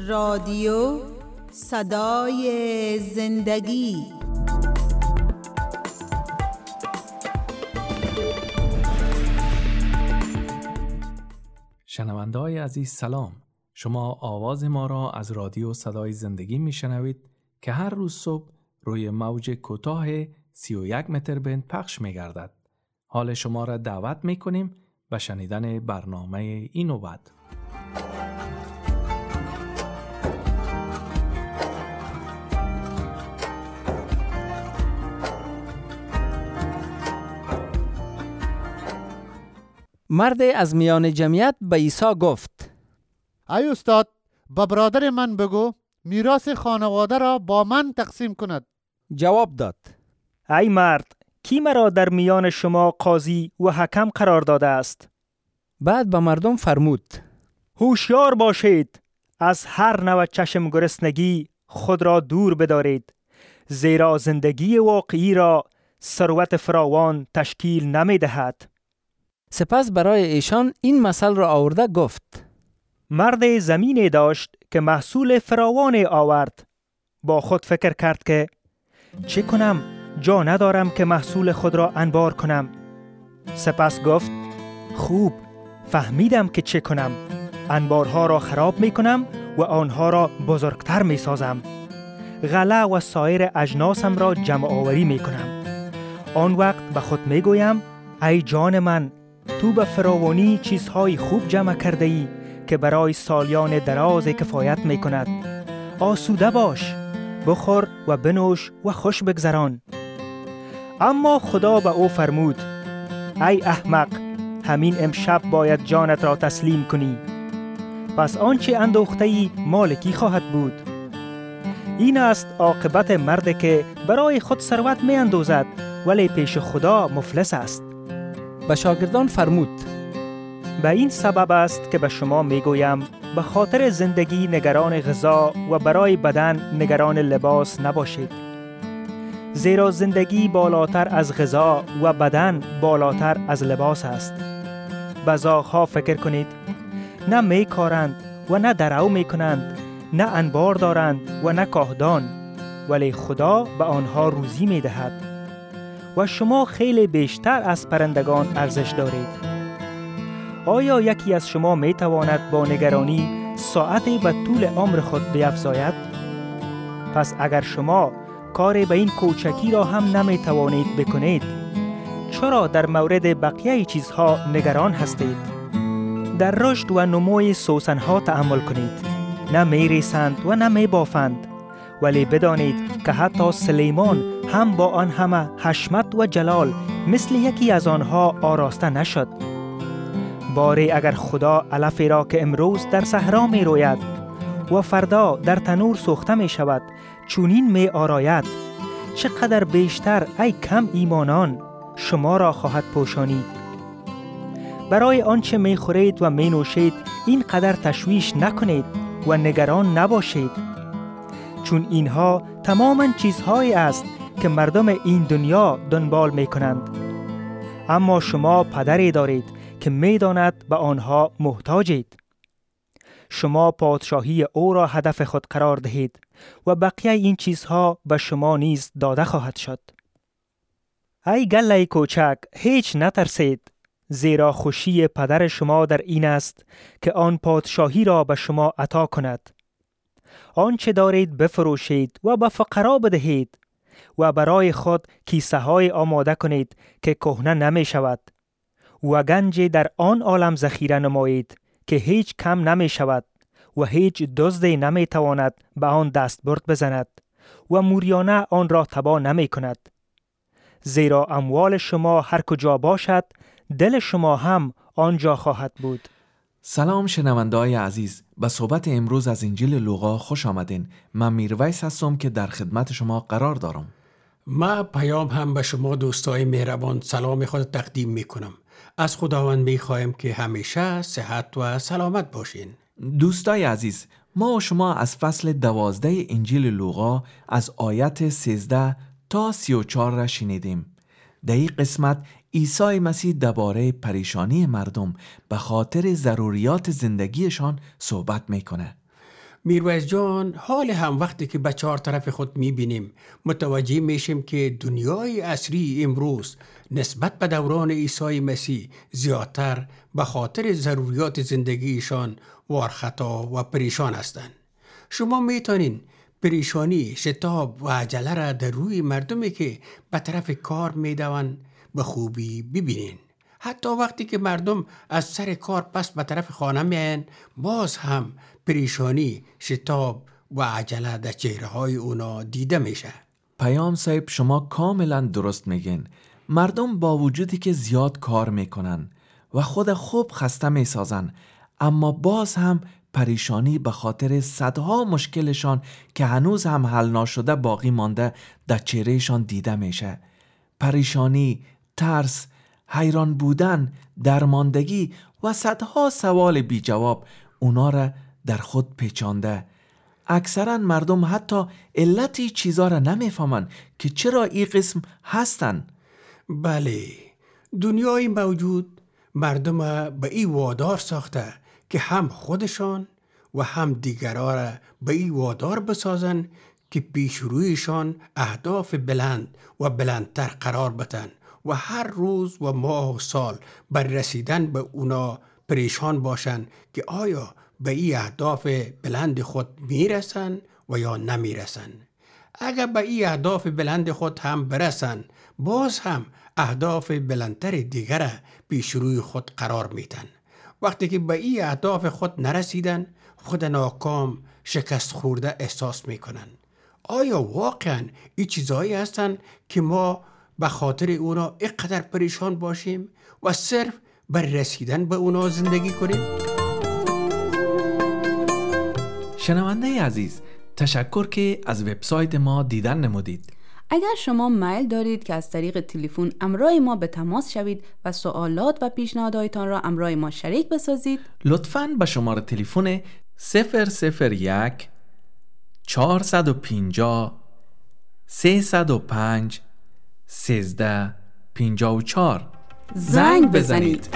رادیو صدای زندگی. شنونده‌های عزیز سلام. شما آواز ما را از رادیو صدای زندگی میشنوید که هر روز صبح روی موج کوتاه 31 متر بند پخش می‌گردد. حال شما را دعوت می‌کنیم به شنیدن برنامه این و بعد. مرد از میان جمعیت به عیسی گفت: ای استاد، به برادر من بگو میراث خانواده را با من تقسیم کند. جواب داد: ای مرد، کی مرا در میان شما قاضی و حکم قرار داده است؟ بعد به مردم فرمود: هوشیار باشید، از هر نوع چشم گرسنگی خود را دور بدارید، زیرا زندگی واقعی را ثروت فراوان تشکیل نمی دهد. سپس برای ایشان این مثل را آورده گفت: مرد زمینی داشت که محصول فراوان آورد. با خود فکر کرد که چه کنم؟ جا ندارم که محصول خود را انبار کنم. سپس گفت: خوب، فهمیدم که چه کنم. انبارها را خراب می کنم و آنها را بزرگتر می سازم. غله و سایر اجناسم را جمع آوری می کنم. آن وقت به خود می گویم: ای جان من، تو به فراوانی چیزهای خوب جمع کرده ای که برای سالیان دراز کفایت می کند. آسوده باش، بخور و بنوش و خوش بگذران. اما خدا به او فرمود: ای احمق، همین امشب باید جانت را تسلیم کنی. پس آنچه اندوخته ای مالکی خواهد بود. این است عاقبت مرد که برای خود ثروت می اندوزد ولی پیش خدا مفلس است. به شاگردان فرمود: به این سبب است که به شما می گویم به خاطر زندگی نگران غذا و برای بدن نگران لباس نباشید. زیرا زندگی بالاتر از غذا و بدن بالاتر از لباس است. به زاغ‌ها فکر کنید، نه می کارند و نه درو می کنند، نه انبار دارند و نه کاهدان، ولی خدا به آنها روزی می دهد. و شما خیلی بیشتر از پرندگان ارزش دارید. آیا یکی از شما می تواند با نگرانی ساعتی به طول عمر خود بیفزاید؟ پس اگر شما کاری به این کوچکی را هم نمی توانید بکنید، چرا در مورد بقیه چیزها نگران هستید؟ در رشد و نموی سوسنها تأمل کنید. نه می ریسند و نه می بافند، ولی بدانید که حتی سلیمان هم با آن همه حشمت و جلال مثل یکی از آنها آراسته نشد. باری اگر خدا علفی را که امروز در صحرا می روید و فردا در تنور سوخته می شود چونین می آراید، چقدر بیشتر ای کم ایمانان شما را خواهد پوشانید. برای آنچه می خورید و می نوشید این قدر تشویش نکنید و نگران نباشید، چون اینها تماما چیزهایی است که مردم این دنیا دنبال می کنند. اما شما پدری دارید که می داند به آنها محتاجید. شما پادشاهی او را هدف خود قرار دهید و بقیه این چیزها به شما نیز داده خواهد شد. ای گله کوچک، هیچ نترسید، زیرا خوشی پدر شما در این است که آن پادشاهی را به شما عطا کند. آنچه دارید بفروشید و به فقرا بدهید و برای خود کیسه های آماده کنید که کهنه نمی شود و گنج در آن عالم ذخیره نمایید که هیچ کم نمی شود و هیچ دزدی نمی تواند به آن دستبرد بزند و موریانه آن را تباه نمی کند. زیرا اموال شما هر کجا باشد دل شما هم آنجا خواهد بود. سلام شنونده‌های عزیز، به صحبت امروز از انجیل لوقا خوش آمدین. من میرویس هستم که در خدمت شما قرار دارم. ما پیام هم به شما دوستای مهربان سلام خود تقدیم میکنم. از خداوند میخوایم که همیشه صحت و سلامت باشین. دوستای عزیز، ما و شما از فصل 12 انجیل لوقا از آیت 13 تا 34 را شنیدیم. در این قسمت عیسی مسیح درباره پریشانی مردم به خاطر ضروریات زندگیشان صحبت میکنه. میرویس جان، حال هم وقتی که به چهار طرف خود میبینیم متوجه میشیم که دنیای عصری امروز نسبت به دوران عیسی مسیح زیادتر به خاطر ضروریات زندگیشان وارخطا و پریشان هستند. شما میتونین پریشانی، شتاب و عجله را در روی مردمی که به طرف کار میدوند به خوبی ببینین. حتی وقتی که مردم از سر کار پس به طرف خانه میاین، باز هم پریشانی، شتاب و عجله در چهره های اونا دیده میشه. پیام صاحب، شما کاملا درست میگین. مردم با وجودی که زیاد کار میکنن و خود خوب خسته میسازن، اما باز هم پریشانی به خاطر صدها مشکلشان که هنوز هم حل نشده باقی مانده در چهرهشان دیده میشه. پریشانی، ترس، حیران بودن، درماندگی و صدها سوال بی جواب اونا را در خود پیچانده. اکثرا مردم حتی علتی چیزا را نمیفهمن که چرا این قسم هستن. بله، دنیای موجود مردم به این وادار ساخته که هم خودشان و هم دیگران را به این وادار بسازن که پیش رویشان اهداف بلند و بلندتر قرار بدن و هر روز و ماه و سال بر رسیدن به اونا پریشان باشن که آیا به این اهداف بلند خود میرسن و یا نمیرسن. اگر به این اهداف بلند خود هم برسن، باز هم اهداف بلندتر دیگر پیش روی خود قرار میدن. وقتی که به این اهداف خود نرسیدن، خود ناکام، شکست خورده احساس میکنن. آیا واقعا این چیزهایی هستن که ما به خاطر اونا اینقدر پریشان باشیم و صرف بر رسیدن به اونا زندگی کنیم؟ شنونده عزیز، تشکر که از وبسایت ما دیدن نمودید. اگر شما میل دارید که از طریق تلفن همراه ما به تماس شوید و سوالات و پیشنهاداتتان را همراه ما شریک بسازید، لطفاً به شماره تلفن 001 450 305 1354 زنگ بزنید.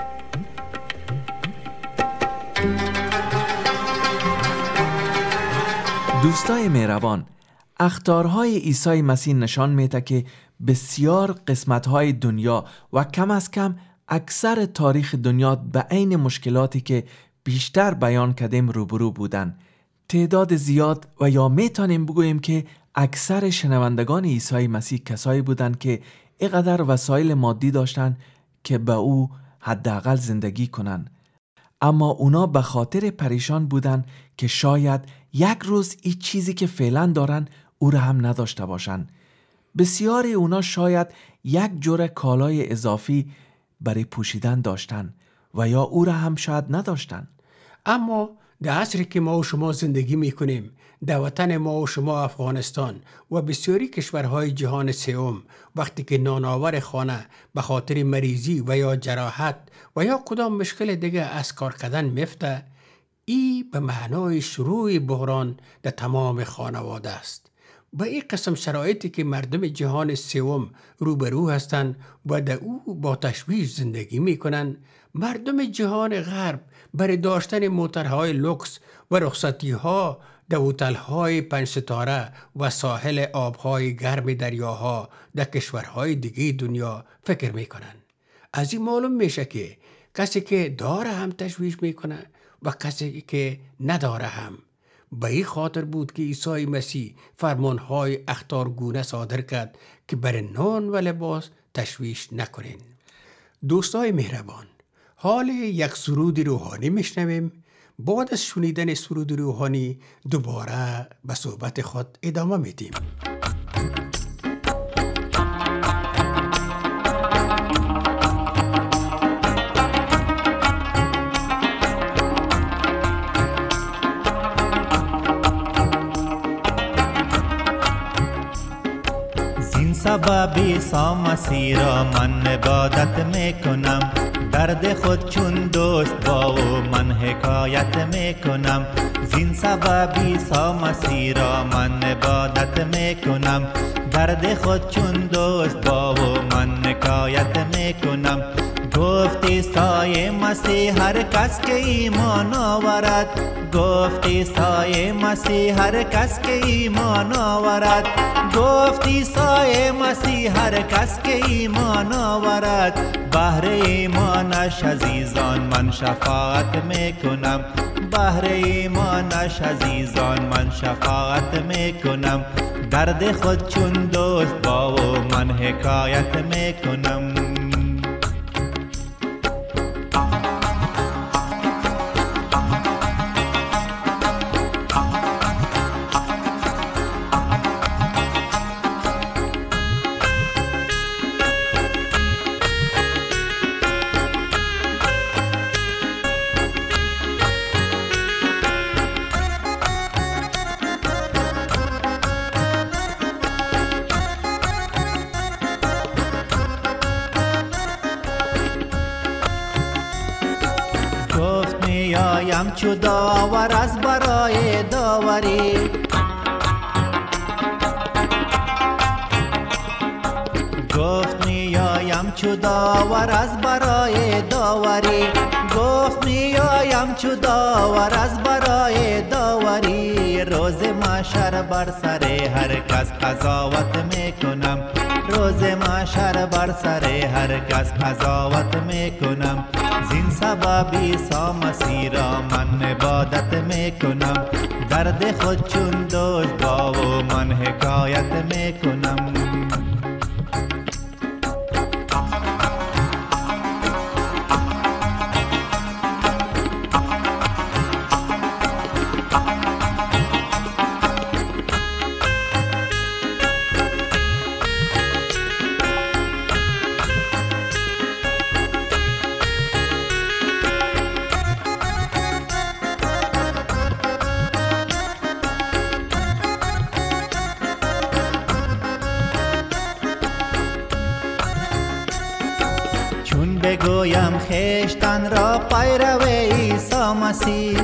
دوستای مهربان، اخطارهای عیسی مسیح نشان میده که بسیار قسمتهای دنیا و کم از کم اکثر تاریخ دنیا به عین مشکلاتی که بیشتر بیان کردیم روبرو بودن. تعداد زیاد و یا میتونیم بگوییم که اکثر شنوندگان عیسی مسیح کسایی بودند که اینقدر وسایل مادی داشتن که به او حداقل زندگی کنن، اما اونا به خاطر پریشان بودن که شاید یک روز این چیزی که فعلا دارن او را هم نداشته باشن. بسیاری اونا شاید یک جور کالای اضافی برای پوشیدن داشتن و یا او را هم شاید نداشتن. اما در عصری که ما و شما زندگی میکنیم، در وطن ما و شما افغانستان و بسیاری کشورهای جهان سوم، وقتی که نانآور خانه به خاطر مریضی و یا جراحت و یا کدام مشکل دیگه از کار کردن میفته، ای به معنای شروع بحران در تمام خانواده است. با این قسم شرایطی که مردم جهان سوم روبرو هستند و در او با تشویش زندگی میکنن، مردم جهان غرب برای داشتن موترهای لوکس و رخصتی‌ها در هتل‌های 5 ستاره و ساحل آب‌های گرم دریاها در کشورهای دیگه دنیا فکر میکنن. از این معلوم میشه که کسی که داره هم تشویش میکنه و کسی که نداره هم. به این خاطر بود که عیسی مسیح فرمانهای اخطارگونه صادر کرد که برای نان و لباس تشویش نکنین. دوستای مهربان، حال یک سرود روحانی میشنویم. بعد از شنیدن سرود روحانی دوباره به صحبت خود ادامه میدیم. سبب عیسی مسیح را من عبادت میکنم، درد خود چون دوست با او من حکایت میکنم. زین سبب عیسی مسیح را من عبادت میکنم، درد خود چون دوست با او من حکایت میکنم. گفتی سایه مسیح هر کس که ایمان آورد، گفتی سایه مسیح هر کس که ایمان آورد، گفتی سایه مسیح هر کس که ایمان آورد. بهر ایمانش عزیزان من شفاعت میکنم، بهر ایمانش عزیزان من شفاعت میکنم. درد خود چون دوست با او من حکایت میکنم. میایم چو داور از برای داوری، گفت میایم چو داور از برای داوری، گفت میایم چو داور از برای داوری. روز محشر بر سر هر کس قضاوت میکنم، روز محشر بر سر هر کس قضاوت میکنم. زین سبب عیسی مسیح را من عبادت میکنم، درد خود چون دوست با او من حکایت میکنم. بگویم خیشتن را پیرو عیسی مسیح،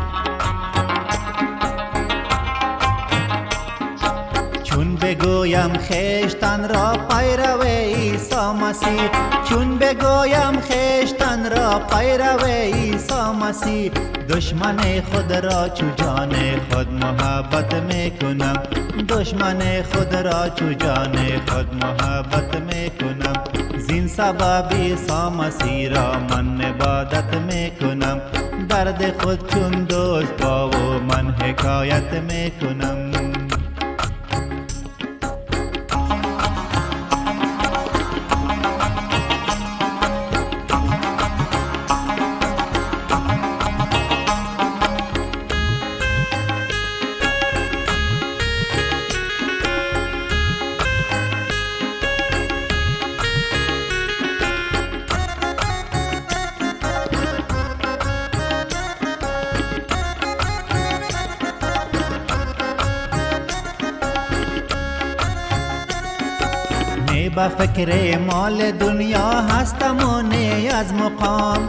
چون بگویم خیشتن را پیرو عیسی مسیح، چون بگویم خیشتن را پیرو عیسی مسیح. دشمن خود را چو جان خود محبت میکنم، دشمن خود را چو جان خود محبت میکنم. زین سبب عیسی مسیح را من عبادت میکنم، درد خود چون دوست با او من حکایت میکنم. با فکر مال دنیا هستم و نی از مقام،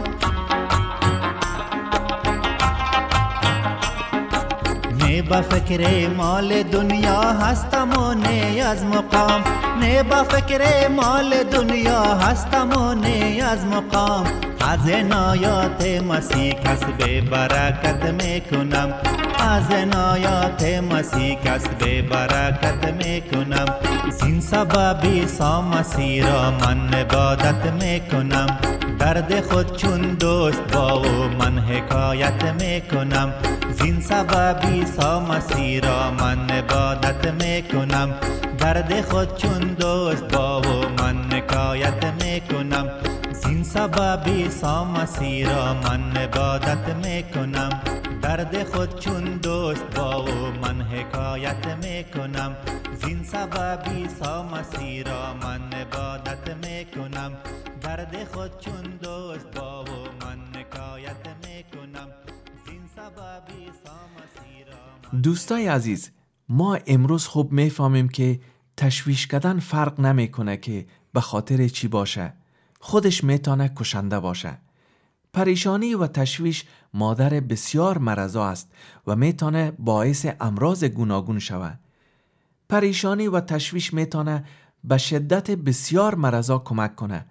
نی با فکر مال دنیا هستم و نی از مقام، نی با فکر مال دنیا هستم و نی از مقام. از عنایات مسیح کسب برکت میکنم، از عنایات مسیح کسب برکت میکنم. زین سبب عیسی مسیح را من عبادت میکنم، درد خود چون دوست با او من حکایت میکنم. زین سبب عیسی مسیح را من عبادت میکنم، درد خود چون دوست با او من حکایت میکنم. زین سبب عیسی مسیح را من عبادت میکنم، درد خود چون دوست با او من حکایت میکنم. زین سبب عیسی مسیح را من عبادت میکنم، درد خود چون دوست با او من حکایت میکنم. زین سبب عیسی مسیح را. دوستای عزیز، ما امروز خوب میفهمیم که تشویش کردن فرق نمیکنه که به خاطر چی باشه، خودش میتونه کشنده باشه. پریشانی و تشویش مادر بسیار مرضا است و میتونه باعث امراض گوناگون شود. پریشانی و تشویش میتونه به شدت بسیار مرضا کمک کنه.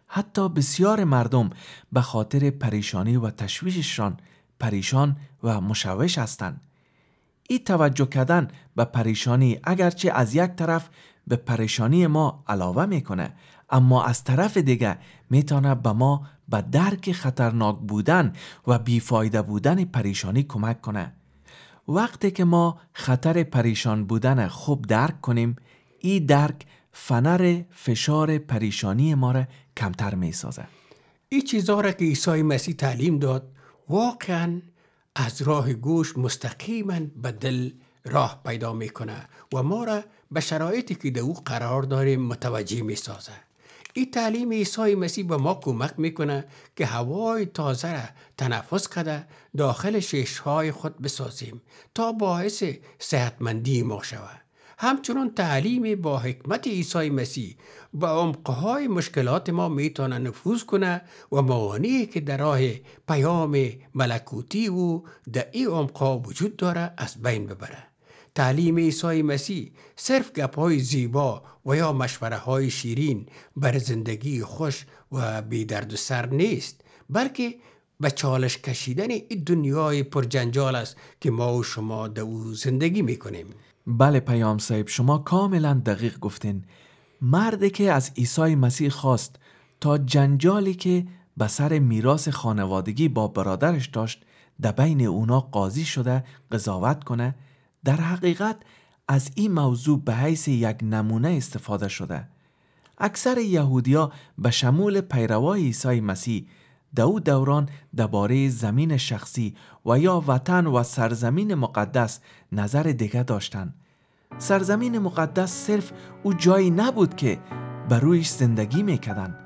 حتی بسیار مردم به خاطر پریشانی و تشویششان پریشان و مشوش هستند. این توجه کردن به پریشانی اگرچه از یک طرف به پریشانی ما علاوه میکنه، اما از طرف دیگه میتونه به ما به درک خطرناک بودن و بیفایده بودن پریشانی کمک کنه. وقتی که ما خطر پریشان بودن خوب درک کنیم، این درک فنر فشار پریشانی ما را کمتر میسازه. این چیزا را که عیسی مسیح تعلیم داد واقعا از راه گوش مستقیما به دل راه پیدا میکنه و ما را به شرایطی که در او قرار داریم متوجه میسازه. این تعلیم عیسی مسیح به ما کمک میکنه که هوای تازه را تنفس کرده داخل ششهای خود بسازیم تا باعث صحتمندی ما شود. همچنین تعلیم با حکمت عیسی مسیح به عمقهای مشکلات ما میتونه نفوذ کنه و موانعی که در راه پیام ملکوتی و در این عمقها وجود داره از بین ببره. تعلیم عیسی مسیح صرف گپ‌های زیبا و یا مشوره‌های شیرین بر زندگی خوش و بی درد و سر نیست، بلکه به چالش کشیدن این دنیای پرجنجال است که ما و شما در او زندگی میکنیم. بله پیام صاحب، شما کاملا دقیق گفتین. مردی که از عیسی مسیح خواست تا جنجالی که به سر میراث خانوادگی با برادرش داشت در بین اونا قاضی شده قضاوت کنه، در حقیقت از این موضوع به حیث یک نمونه استفاده شده. اکثر یهودیا به شمول پیروای عیسی مسیح در او دوران درباره زمین شخصی و یا وطن و سرزمین مقدس نظر دیگه داشتن. سرزمین مقدس صرف او جایی نبود که بر رویش زندگی میکردن.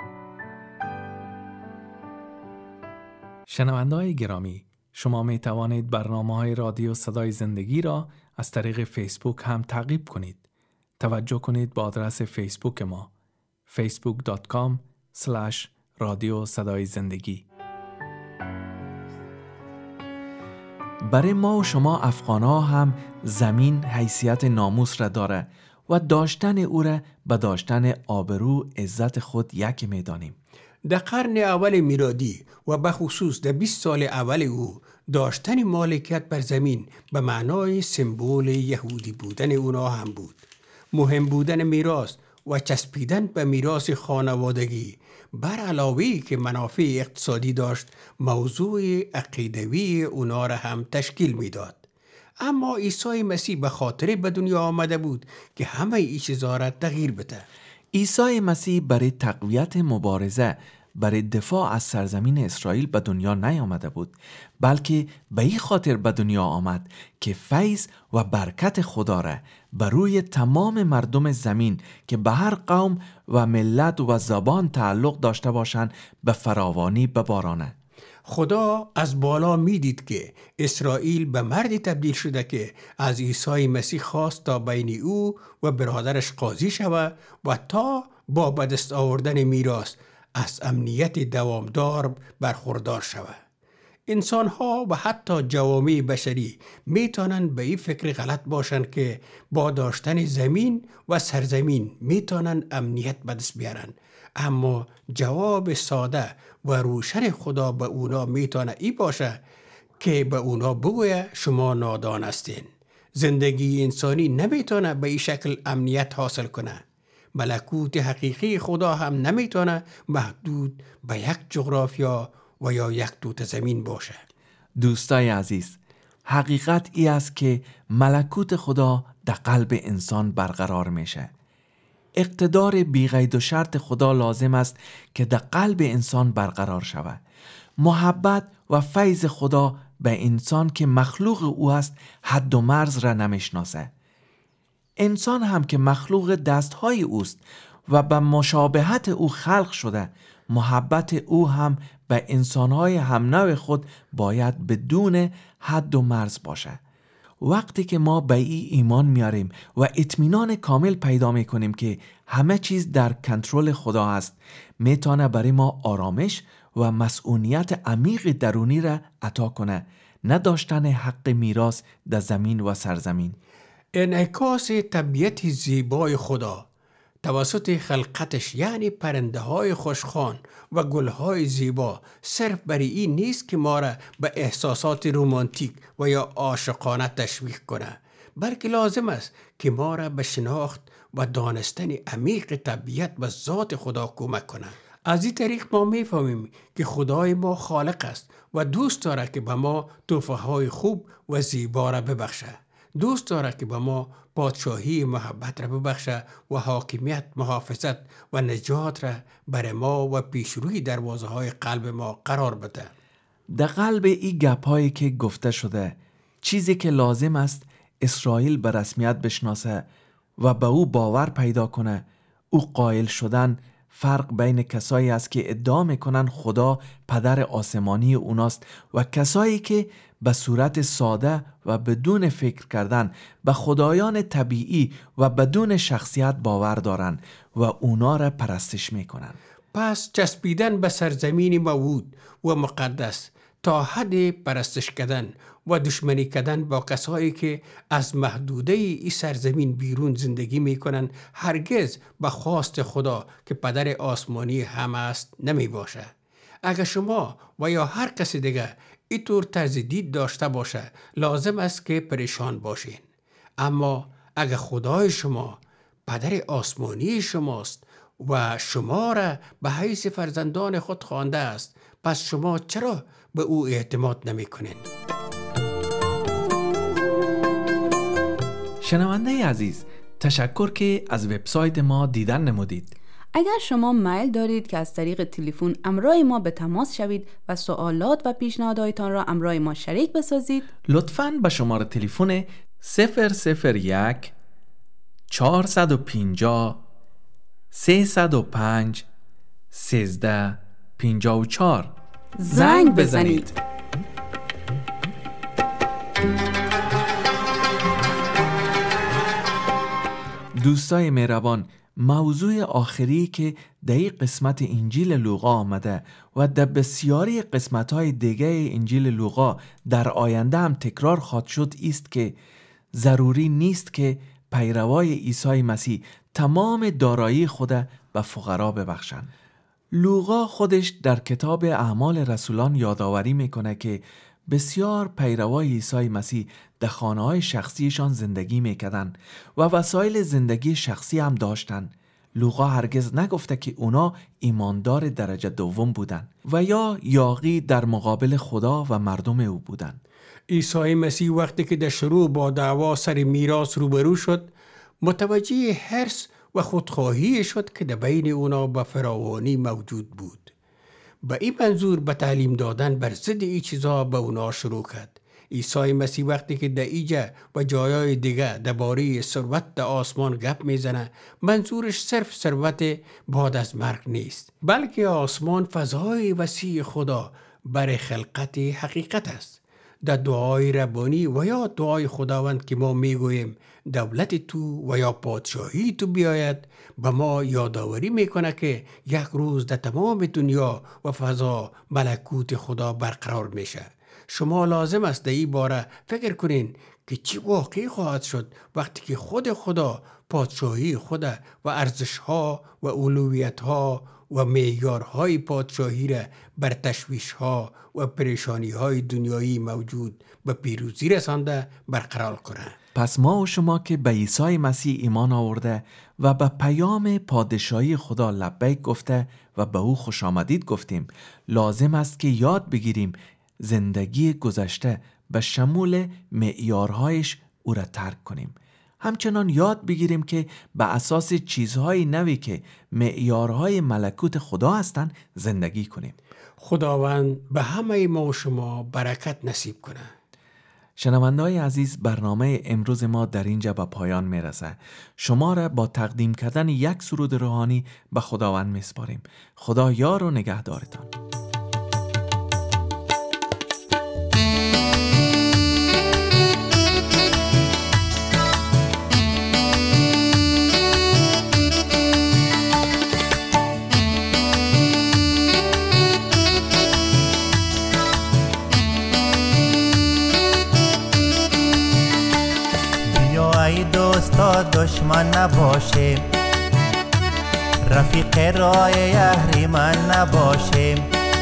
شنونده‌های گرامی، شما می توانید برنامه‌های رادیو صدای زندگی را از طریق فیسبوک هم تعقیب کنید. توجه کنید به آدرس فیسبوک ما facebook.com/رادیو صدای زندگی. برای ما و شما افغان‌ها هم زمین حیثیت ناموس را داره و داشتن او را به داشتن آبرو عزت خود یک می‌دانیم. در قرن اول میلادی و به خصوص در 20 سال اول او داشتن مالکیت بر زمین به معنای سمبل یهودی بودن اونا هم بود. مهم بودن میراث و چسبیدن به میراث خانوادگی بر علاوه که منافع اقتصادی داشت، موضوع عقیدوی اونا را هم تشکیل میداد. اما عیسی مسیح به خاطر به دنیا آمده بود که همه این چیزا را تغییر بده. عیسی مسیح برای تقویت مبارزه برای دفاع از سرزمین اسرائیل به دنیا نیامده بود، بلکه به این خاطر به دنیا آمد که فیض و برکت خدا را بر روی تمام مردم زمین که به هر قوم و ملت و زبان تعلق داشته باشند به فراوانی ببارانه. خدا از بالا میدید که اسرائیل به مردی تبدیل شده که از عیسی مسیح خواست تا بین او و برادرش قاضی شود و تا با به دست آوردن میراث از امنیت دوامدار برخوردار شود. انسان‌ها و حتی جوامع بشری میتونن به این فکر غلط باشن که با داشتن زمین و سرزمین میتونن امنیت به دست بیارن، اما جواب ساده و روشن خدا به اونا میتونه ای باشه که به اونا بگویه شما نادان هستین. زندگی انسانی نمیتونه به این شکل امنیت حاصل کنه. ملکوت حقیقی خدا هم نمیتونه محدود به یک جغرافیا و یا یک دوت زمین باشه. دوستای عزیز، حقیقت ای است که ملکوت خدا در قلب انسان برقرار میشه. اقتدار بی‌قید و شرط خدا لازم است که در قلب انسان برقرار شود. محبت و فیض خدا به انسان که مخلوق او است حد و مرز را نمیشناسه. انسان هم که مخلوق دستهای اوست و به مشابهت او خلق شده، محبت او هم به انسانهای همنوع خود باید بدون حد و مرز باشه. وقتی که ما به این ایمان میاریم و اطمینان کامل پیدا میکنیم که همه چیز در کنترل خدا است، میتونه برای ما آرامش و مسئولیت عمیق درونی را عطا کنه، نداشتن حق میراث در زمین و سرزمین. انعکاس طبیعت زیبای خدا توسط خلقتش، یعنی پرنده های خوشخوان و گل های زیبا، صرف برای این نیست که ما را به احساسات رومانتیک و یا عاشقانه تشویق کنه، بلکه لازم است که ما را به شناخت و دانستن عمیق طبیعت و ذات خدا کمک کنه. از این طریق ما میفهمیم که خدای ما خالق است و دوست داره که به ما تحفه های خوب و زیبا را ببخشه. دوست داره که به ما پادشاهی محبت را ببخشه و حاکمیت، محافظت و نجات را بر ما و پیشروی دروازه های قلب ما قرار بده. در قلب این گپ‌هایی که گفته شده، چیزی که لازم است اسرائیل به رسمیت بشناسه و به او باور پیدا کنه، او قائل شدن فرق بین کسایی است که ادعا میکنن خدا پدر آسمانی اوناست و کسایی که به صورت ساده و بدون فکر کردن به خدایان طبیعی و بدون شخصیت باور دارن و اونا را پرستش میکنن. پس چسبیدن به سرزمین موعود و مقدس تا حد پرستش کردن و دشمنی کردن با کسایی که از محدوده این سرزمین بیرون زندگی میکنن هرگز به خواست خدا که پدر آسمانی همه است نمی باشه. اگر شما و یا هر کسی دیگه اینطور طرز دید داشته باشه، لازم است که پریشان باشین. اما اگر خدای شما پدر آسمانی شماست و شما را به حیث فرزندان خود خوانده است، پس شما چرا به او اعتماد نمی کنین؟ شنونده عزیز، تشکر که از وبسایت ما دیدن نمودید. اگر شما میل دارید که از طریق تلفن همراه ما به تماس شوید و سوالات و پیشنهاداتتان را همراه ما شریک بسازید، لطفاً به شماره تلفن 001 450 305 1354 زنگ بزنید. دوستای مهربان، موضوع آخری که در این قسمت انجیل لوقا آمده و در بسیاری قسمت‌های دیگه انجیل لوقا در آینده هم تکرار خواهد شد است که ضروری نیست که پیروای عیسی مسیح تمام دارایی خود به فقرا ببخشند. لوقا خودش در کتاب اعمال رسولان یادآوری میکنه که بسیار پیروای عیسی مسیح در خانه‌های شخصیشان زندگی میکردن و وسایل زندگی شخصی هم داشتن. لوقا هرگز نگفته که اونا ایماندار درجه دوم بودن و یا یاغی در مقابل خدا و مردم او بودن. عیسی مسیح وقتی که در شروع با دعوا سر میراث روبرو شد، متوجه حرص و خودخواهی شد که در بین اونا به فراوانی موجود بود. به این منظور به تعلیم دادن بر ضد این چیزا به اونا شروع کرد. عیسی مسیح وقتی که در ایجا و جایای دیگه درباره ثروت در آسمان گپ میزنه، منظورش صرف ثروت بعد از مرگ نیست، بلکه آسمان فضای وسیع خدا برای خلقت حقیقت است. در دعای ربانی و یا دعای خداوند که ما میگوییم دولت تو و یا پادشاهی تو بیاید، به ما یادآوری میکنه که یک روز در تمام دنیا و فضا ملکوت خدا برقرار میشه. شما لازم است در این باره فکر کنین که چی واقعی خواهد شد وقتی که خود خدا پادشاهی خود و ارزش‌ها و اولویت‌ها و معیارهای پادشاهی را بر تشویش‌ها و پریشانی‌های دنیایی موجود به پیروزی رسانده برقرار کنه. پس ما و شما که به عیسی مسیح ایمان آورده و به پیام پادشاهی خدا لبیک گفته و به او خوش آمدید گفتیم، لازم است که یاد بگیریم زندگی گذشته به شمول معیارهایش او را ترک کنیم. همچنان یاد بگیریم که به اساس چیزهای نوی که معیارهای ملکوت خدا هستند زندگی کنیم. خداوند به همه ما و شما برکت نصیب کنه. شنونده‌های عزیز، برنامه امروز ما در اینجا به پایان میرسه. شما را با تقدیم کردن یک سرود روحانی به خداوند میسپاریم. خدا یار و نگهدارتان. تا دشمن نباشه، رفیق راه اهریمن نباشیم.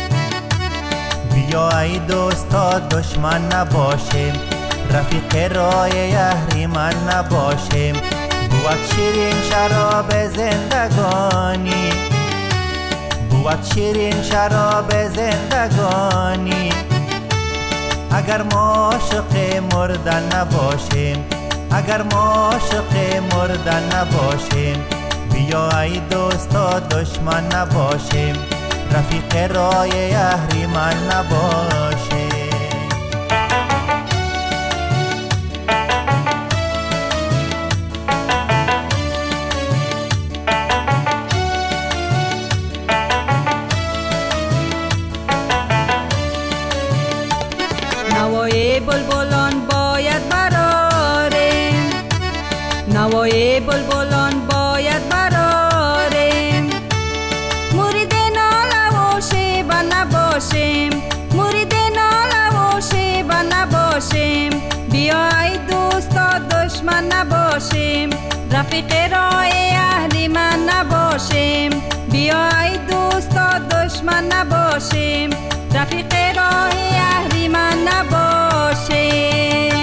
بیا ای دوستا دشمن نباشیم، رفیق راه اهریمن نباشیم. بود شیرین شراب زندگانی، بود شیرین شراب زندگانی. اگر ما عاشق مردن نباشیم، اگر ما عاشق مردن نباشیم. بیا ای دوستا دشمن نباشیم، رفیق راه اهریمن نباشیم. نوای بلبلان باید براریم، نوای بلبلان باید براریم. مرید ناله و شیبه نباشیم، مرید ناله و شیبه نباشیم. بیا ای دوستا دشمن نباشیم، رفیق راه اهریمن نباشیم. بیا ای دوستا دشمن نباشیم، رفیق راه اهریمن نباشیم.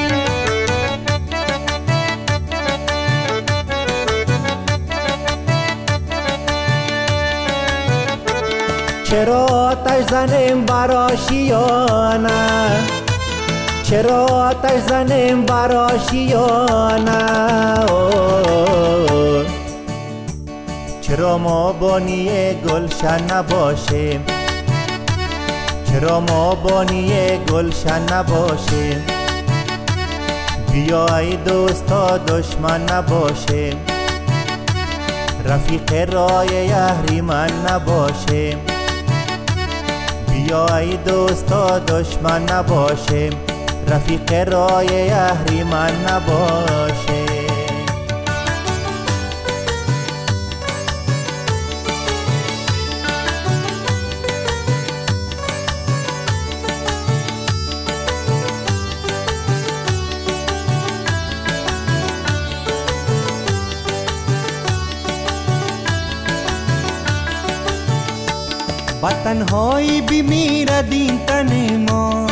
چرا آتش زنیم بر آشیانه، چرا آتش زنیم بر آشیانه. چرا ما بانی گلشن نباشیم، چرا ما بانی گلشن نباشیم. بیا ای دوستا دشمن نباشیم، رفیق راه اهریمن نباشیم. بیا ای دوستا دشمن نباشیم، رفیق راه اهریمن نباشیم. بتنهایی بمیرد این تن ما،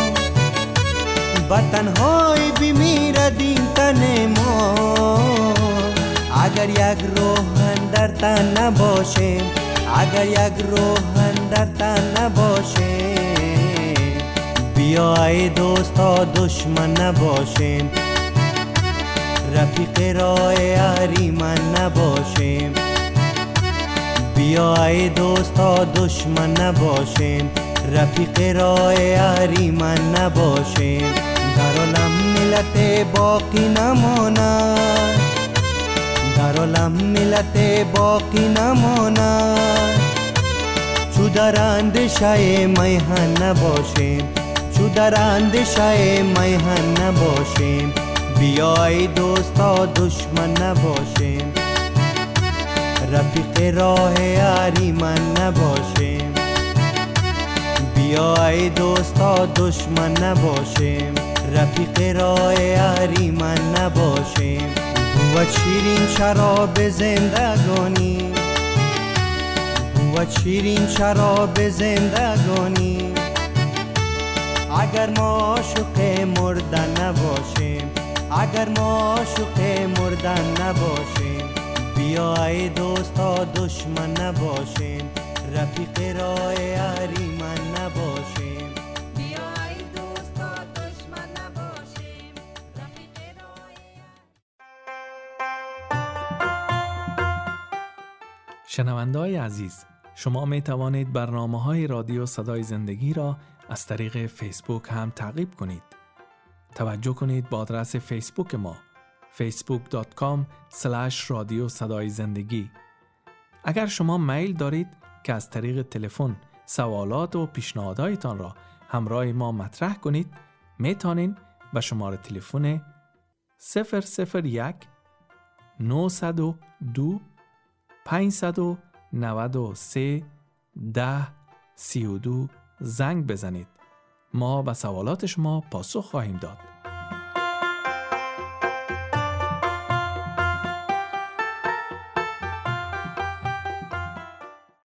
بتنهایی بمیرد این تن ما. اگر یک روح در تن نباشیم، اگر یک روح در تن نباشیم. بیا ای دوستا دشمن نباشیم، رفیق راه اهریمن نباشیم. بیا ای دوستا دشمن نباشیم، رفیق راه اهریمن نباشیم. در عالم ملت باقی نماند، در عالم ملت باقی نماند. چو در اندیشه میهن نباشیم، چو در اندیشه میهن نباشیم. بیا ای دوستا دشمن نباشیم، رفیق راه اهریمن نباشیم. بیا ای دوستا دشمن نباشیم، رفیق راه اهریمن نباشیم. بود شیرین شراب زندگانی، بود شیرین شراب زندگانی. اگر ما عاشق مردن نباشیم، اگر ما عاشق مردن نباشیم. بیا ای دوستا دشمن نباشیم، رفیق راه اهریمن نباشیم. بیا ای دوستا دشمن نباشیم، رفیق راه. شنونده‌های عزیز، شما می توانید برنامه‌های رادیو صدای زندگی را از طریق فیسبوک هم تعقیب کنید. توجه کنید با آدرس فیسبوک ما facebook.com/رادیو صدای زندگی. اگر شما میل دارید که از طریق تلفن سوالات و پیشنهاداتتان را همراه ما مطرح کنید، میتونین به شماره تلفن 001 902 593 1032 زنگ بزنید. ما به سوالات شما پاسخ خواهیم داد.